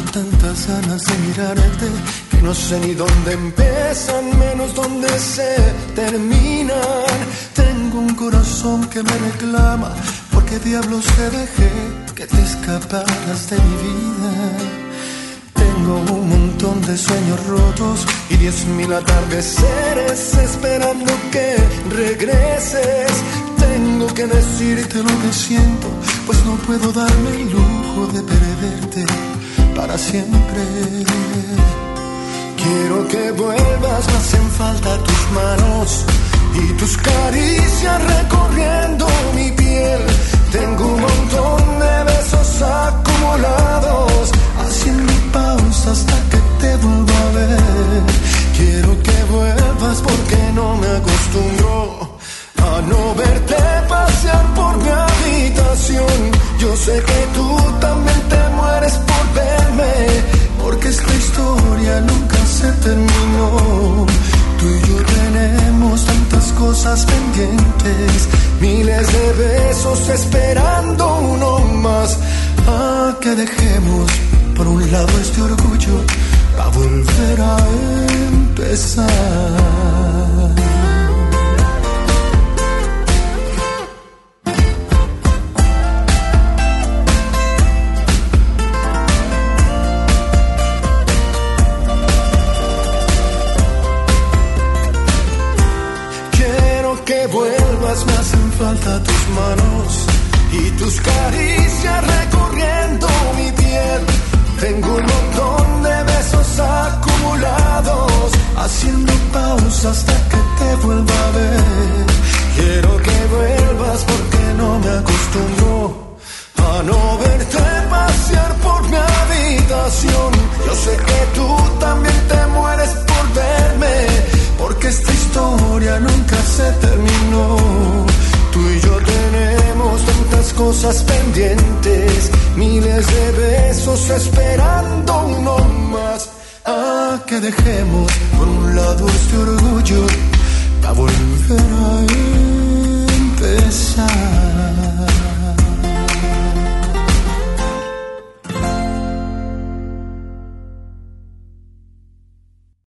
tantas ganas de mirarte que no sé ni dónde empiezan, menos dónde se terminan. Tengo un corazón que me reclama, porque diablos te dejé que te escaparas de mi vida. Tengo un montón de sueños rotos y 10.000 atardeceres esperando que regreses. Tengo que decirte lo que siento, pues no puedo darme el lujo de perderte para siempre. Quiero que vuelvas, me hacen falta tus manos y tus caricias recorriendo mi piel. Tengo un montón de besos acumulados, haciendo pausa hasta que te vuelva a ver. Quiero que vuelvas porque no me acostumbro a no verte pasear por mi habitación. Yo sé que tú también te mueres por verme, porque esta historia nunca se terminó. Tú y yo tenemos tantas cosas pendientes, miles de besos esperando uno más. Que dejemos por un lado este orgullo para volver a empezar. Me hacen falta tus manos y tus caricias recorriendo mi piel. Tengo un montón de besos acumulados, haciendo pausa hasta que te vuelva a ver. Quiero que vuelvas porque no me acostumbro a no verte pasear por mi habitación. Yo sé que tú también te mueres por verme, porque esta historia nunca se terminó. Tú y yo tenemos tantas cosas pendientes, miles de besos esperando uno más. Que dejemos por un lado este orgullo para volver a empezar.